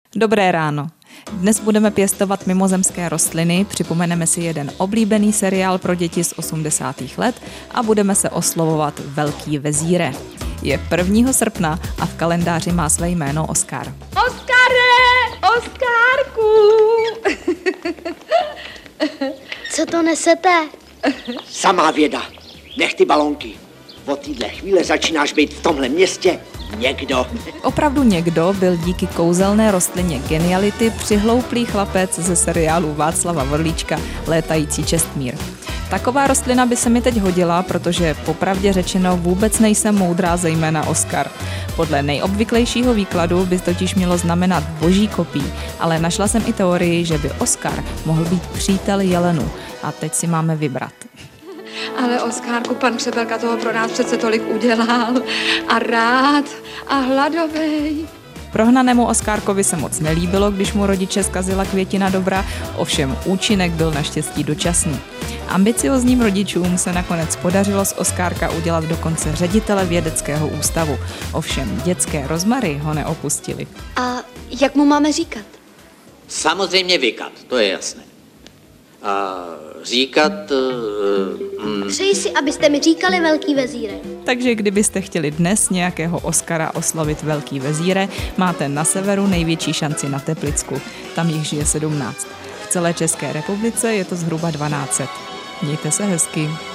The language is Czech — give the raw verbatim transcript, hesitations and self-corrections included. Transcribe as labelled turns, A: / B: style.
A: Dobré ráno. Dnes budeme pěstovat mimozemské rostliny, připomeneme si jeden oblíbený seriál pro děti z osmdesátých let a budeme se oslovovat Velký vezíre. Je prvního srpna a v kalendáři má své jméno Oskar.
B: Oskare! Oskárku!
C: Co to nesete?
D: Samá věda. Nech ty balonky. Od téhle chvíle začínáš být v tomhle městě někdo.
A: Opravdu někdo byl díky kouzelné rostlině geniality přihlouplý chlapec ze seriálu Václava Vorlíčka Létající čestmír. Taková rostlina by se mi teď hodila, protože popravdě řečeno vůbec nejsem moudrá, zejména Oskar. Podle nejobvyklejšího výkladu by totiž mělo znamenat boží kopí, ale našla jsem i teorii, že by Oskar mohl být přítel jelenu. A teď si máme vybrat.
B: Ale Oskárku, pan Křebelka toho pro nás přece tolik udělal. A rád, a hladovej.
A: Prohnanému Oskárkovi se moc nelíbilo, když mu rodiče zkazila květina dobra, ovšem účinek byl naštěstí dočasný. Ambiciozním rodičům se nakonec podařilo z Oskárka udělat dokonce ředitele vědeckého ústavu. Ovšem dětské rozmary ho neopustili.
C: A jak mu máme říkat?
E: Samozřejmě vykat, to je jasné. A říkat... Uh, mm.
C: Přeji si, abyste mi říkali Velký vezíre.
A: Takže kdybyste chtěli dnes nějakého Oskara oslovit Velký vezíre, máte na severu největší šanci na Teplicku. Tam jich žije sedmnáct. V celé České republice je to zhruba dvanáct set. Mějte se hezky.